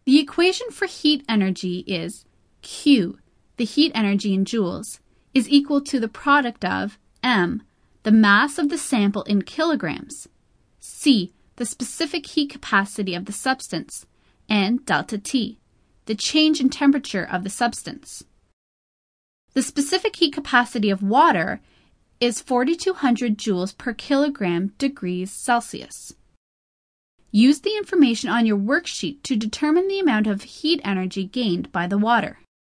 The equation for heat energy is Q, the heat energy in joules, is equal to the product of M, the mass of the sample in kilograms, C, the specific heat capacity of the substance, and delta T, the change in temperature of the substance. The specific heat capacity of water is 4,200 joules per kilogram degrees Celsius. Use the information on your worksheet to determine the amount of heat energy gained by the water.